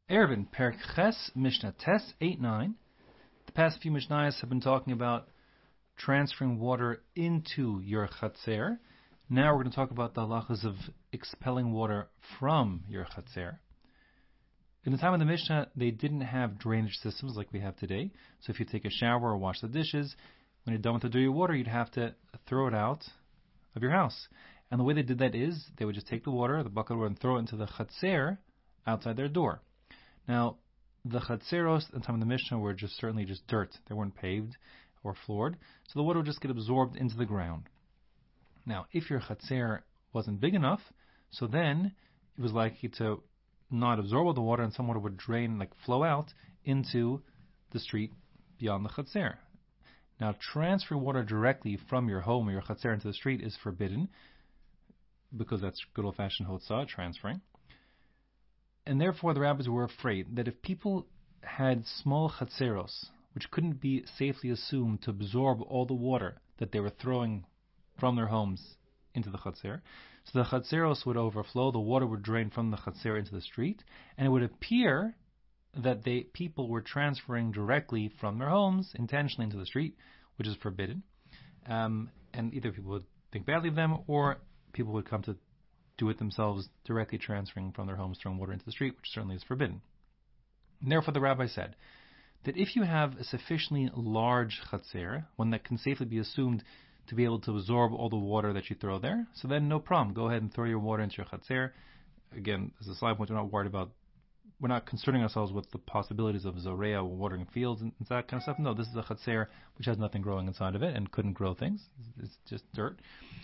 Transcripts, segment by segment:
Ervin, Perek Ches, Mishnah Tes 8-9. The past few Mishnayos have been talking about transferring water into your chatzer. Now we're going to talk about the halachas of expelling water from your chatzer. In the time of the Mishnah, they didn't have drainage systems like we have today. So if you take a shower or wash the dishes, when you're done with the dirty water, you'd have to throw it out of your house. And the way they did that is they would just take the water, the bucket of water, and throw it into the chatzer outside their door. Now, the chatzeros in the time of the Mishnah were certainly just dirt. They weren't paved or floored. So the water would just get absorbed into the ground. Now, if your chatzer wasn't big enough, so then it was likely to not absorb all the water and some water would flow out into the street beyond the chatzer. Now, transferring water directly from your home or your chatzer into the street is forbidden because that's good old-fashioned hotzah, transferring. And therefore, the rabbis were afraid that if people had small chatzeros, which couldn't be safely assumed to absorb all the water that they were throwing from their homes into the chatzer, so the chatzeros would overflow, the water would drain from the chatzer into the street, and it would appear that people were transferring directly from their homes intentionally into the street, which is forbidden. And either people would think badly of them, or people would come to do it themselves, directly transferring from their homes, throwing water into the street, which certainly is forbidden. And therefore, the rabbi said that if you have a sufficiently large chatzer, one that can safely be assumed to be able to absorb all the water that you throw there, so then no problem. Go ahead and throw your water into your chatzer. Again, as a side point, we're not concerning ourselves with the possibilities of zorea, watering fields and that kind of stuff. No, this is a chatzer which has nothing growing inside of it and couldn't grow things. It's just dirt.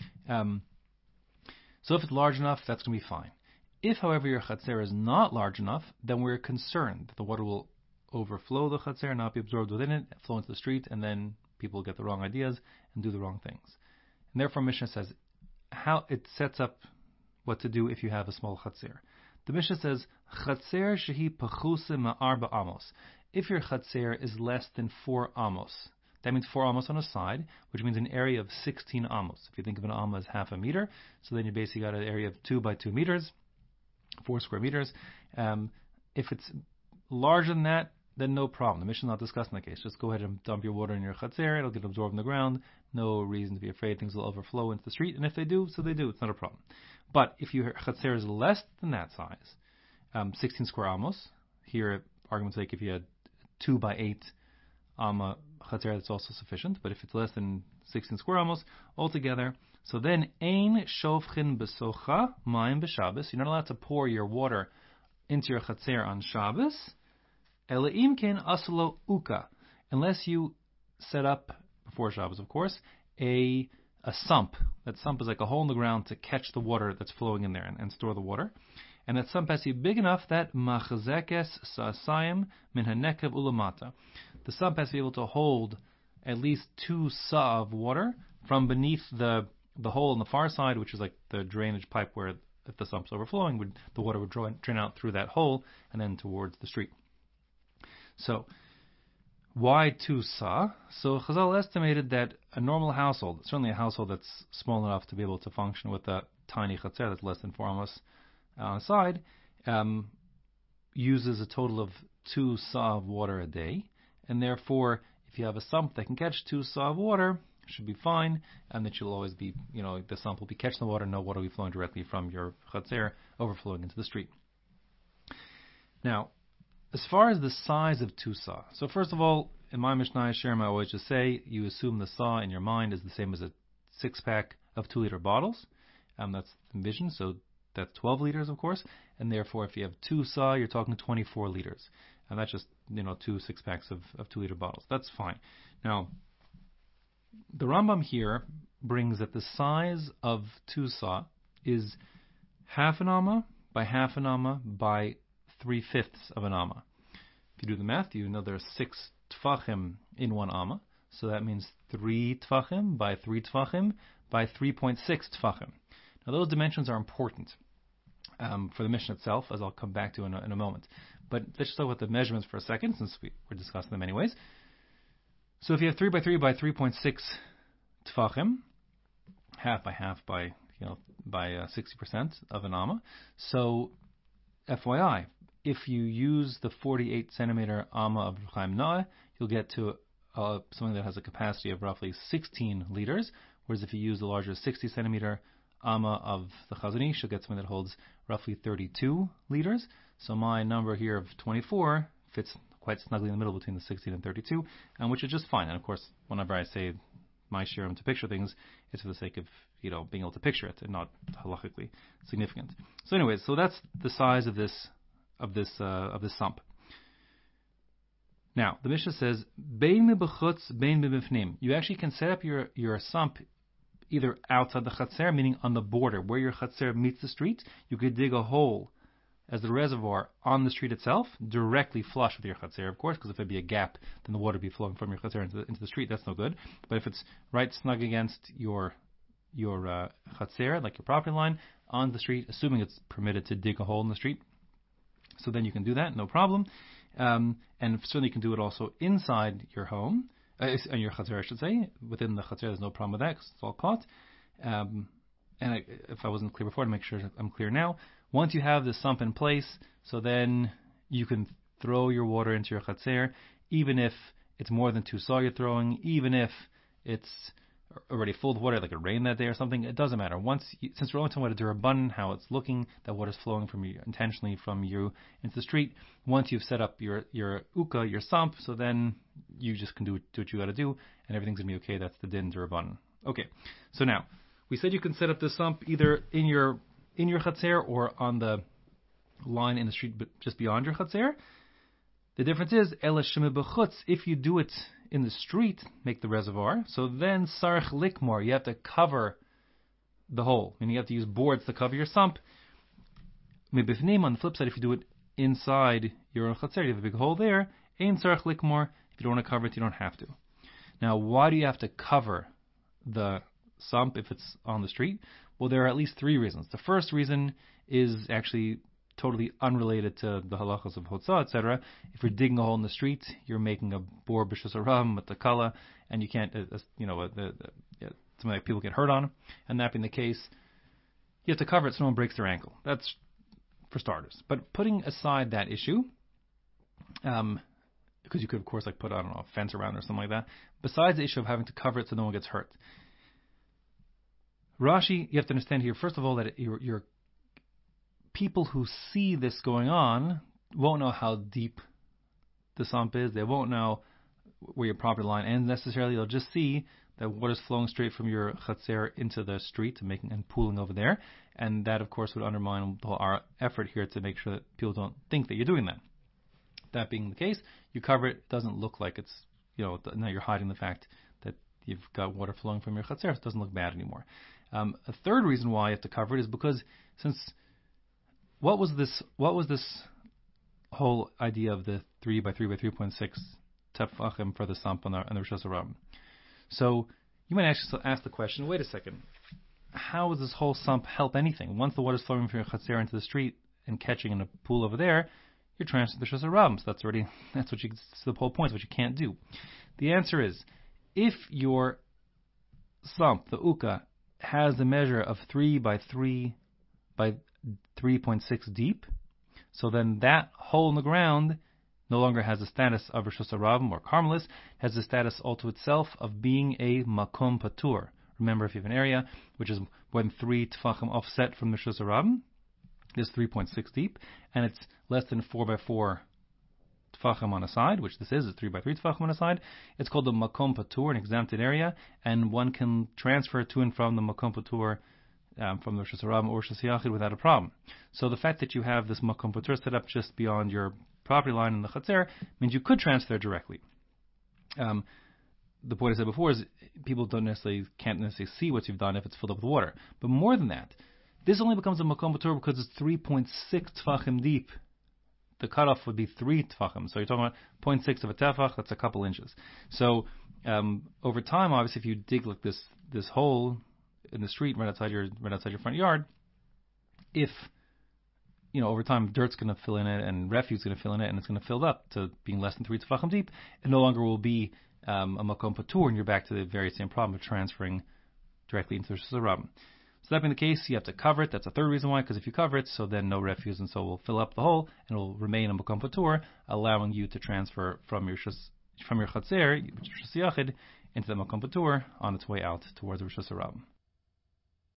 So if it's large enough, that's going to be fine. If, however, your chatzer is not large enough, then we're concerned that the water will overflow the chatzer, not be absorbed within it, flow into the street, and then people get the wrong ideas and do the wrong things. And therefore, Mishnah says how it sets up what to do if you have a small chatzer. The Mishnah says, Chatzer shehi pachuse ma'arba amos. If your chatzer is less than 4 amos, that means 4 amos on a side, which means an area of 16 amos. If you think of an amma as half a meter, so then you basically got an area of 2 by 2 meters, 4 square meters. If it's larger than that, then no problem. The Mishnah is not discussing the case. Just go ahead and dump your water in your chatzer. It'll get absorbed in the ground. No reason to be afraid things will overflow into the street. And if they do, so they do. It's not a problem. But if your chatzer is less than that size, 16 square amos, here, argument's sake, if you had 2 by 8 amma chatzer, that's also sufficient. But if it's less than 16 square amos altogether, so then ein shofchin besocha mayim b'Shabbos. You're not allowed to pour your water into your chatzer on Shabbos. Elaim ken asulo uka, unless you set up before Shabbos, of course, a sump. That sump is like a hole in the ground to catch the water that's flowing in there and store the water. And that sump has to be big enough that machzekes sa'asayim min hanekev ulamata. The sump has to be able to hold at least 2 sa of water from beneath the hole on the far side, which is like the drainage pipe where if the sump's overflowing, the water would drain out through that hole and then towards the street. So, why 2 sa? So Chazal estimated that a normal household, certainly a household that's small enough to be able to function with a tiny chatzer that's less than 4 amos on the side, uses a total of 2 sa of water a day. And therefore, if you have a sump that can catch 2 sa of water, it should be fine, and that you'll always be, the sump will be catching the water, no water will be flowing directly from your chatzer overflowing into the street. Now, as far as the size of 2 sa, so first of all, in my Mishnah Sherem, I always just say, you assume the sa in your mind is the same as a 6-pack of 2-liter bottles. That's envisioned, so that's 12 liters, of course, and therefore, if you have 2 sa, you're talking 24 liters. And that's just, 2 6-packs of 2-liter bottles. That's fine. Now, the Rambam here brings that the size of 2 sa is half an amma by half an amma by 3/5 of an amma. If you do the math, you know there are 6 tfachim in 1 amma, so that means 3 tfachim by 3 tfachim by 3.6 tfachim. Now those dimensions are important for the Mishnah itself, as I'll come back to in a moment. But let's just talk about the measurements for a second, since we're discussing them anyways. So if you have 3 by 3 by 3.6 tfachim, half by half by 60% of an amma, so FYI, if you use the 48 centimeter Amma of Chaim Naeh, you'll get to something that has a capacity of roughly 16 liters, whereas if you use the larger 60 centimeter Amma of the Chazon Ish, you'll get something that holds roughly 32 liters. So my number here of 24 fits quite snugly in the middle between the 16 and 32, which is just fine. And of course, whenever I say my shirim to picture things, it's for the sake of being able to picture it and not halachically significant. So anyways, so that's the size of this sump. Now the Mishnah says bein mibechutz bein mibifnim. You actually can set up your sump either outside the chatzer, meaning on the border where your chatzer meets the street. You could dig a hole as the reservoir on the street itself, directly flush with your chatzer, of course, because if there'd be a gap, then the water would be flowing from your chatzer into the street. That's no good. But if it's right snug against your chatzer, like your property line, on the street, assuming it's permitted to dig a hole in the street, so then you can do that, no problem. And certainly you can do it also inside your home, and your chatzer, I should say. Within the chatzer, there's no problem with that, because it's all caught. If I wasn't clear before, to make sure I'm clear now, once you have the sump in place, so then you can throw your water into your chatzer, even if it's more than 2 saw you're throwing, even if it's already full of water, like it rained that day or something, it doesn't matter. Since we're only talking about a durabun, how it's looking, that water's flowing from you intentionally from you into the street. Once you've set up your uka, your sump, so then you just can do what you got to do, and everything's gonna be okay. That's the din durabun. Okay, so now we said you can set up the sump either in your chatzer or on the line in the street just beyond your chatzer. The difference is ela shema b'chutz. If you do it in the street, make the reservoir, so then sarich likmor, you have to cover the hole, meaning you have to use boards to cover your sump. Mibifnim, on the flip side, if you do it inside your own chatzer, you have a big hole there, ein sarich likmor. If you don't want to cover it, you don't have to. Now, why do you have to cover the sump if it's on the street? Well, there are at least 3 reasons. The first reason is actually totally unrelated to the halachas of hotzah, etc. If you're digging a hole in the street, you're making a bor b'shus haram with the kala, and you can't, something like people get hurt on. And that being the case, you have to cover it so no one breaks their ankle. That's for starters. But putting aside that issue, because you could, of course, put, a fence around or something like that. Besides the issue of having to cover it so no one gets hurt, Rashi, you have to understand here, first of all, that your people who see this going on won't know how deep the sump is. They won't know where your property line ends necessarily. They'll just see that water's flowing straight from your chatzer into the street and pooling over there. And that, of course, would undermine our effort here to make sure that people don't think that you're doing that. That being the case, you cover it. It doesn't look like it's, now you're hiding the fact that you've got water flowing from your chatzer. It doesn't look bad anymore. A third reason why you have to cover it is because what was this whole idea of the 3 by 3 by 3.6 tefachim for the sump on the Rosh Hashanah? So you might actually ask the question, wait a second, how does this whole sump help anything? Once the water is flowing from your chatzer into the street and catching in a pool over there, you're transferring the Rosh Hashanah. So that's the whole point, what you can't do. The answer is, if your sump, the uka, has the measure of 3 by 3 by 3.6 deep, so then that hole in the ground no longer has the status of Rosh Hashanah or Carmelis, has the status all to itself of being a makom patur. Remember, if you have an area which is more than 3 tefachim offset from the Rosh Hashanah, is 3.6 deep, and it's less than 4 by 4 tefachim on a side, which this is 3 by 3 tefachim on a side. It's called the makom patur, an exempted area, and one can transfer to and from the makom patur from the Rosh Hashanah or Rosh Hashanah without a problem. So the fact that you have this makom patur set up just beyond your property line in the chatzer means you could transfer directly. The point I said before is people can't necessarily see what you've done if it's filled up with water. But more than that, this only becomes a makom patur because it's 3.6 tefachim deep. The cutoff would be 3 tefachim. So you're talking about 0.6 of a tefach, that's a couple inches. So over time, obviously, if you dig like this hole in the street right outside your front yard, if over time dirt's going to fill in it and refuse is going to fill in it, and it's going to fill up to being less than 3 tefachim deep, it no longer will be a makom patur, and you're back to the very same problem of transferring directly into the Rosh Hashanah. So So that being the case, you have to cover it. That's a third reason why, because if you cover it, so then no refuse, and so will fill up the hole, and it will remain a Makom Patur, allowing you to transfer from your Chatzer, which is Yachid, into the Makom Patur on its way out towards Rosh Hashanah.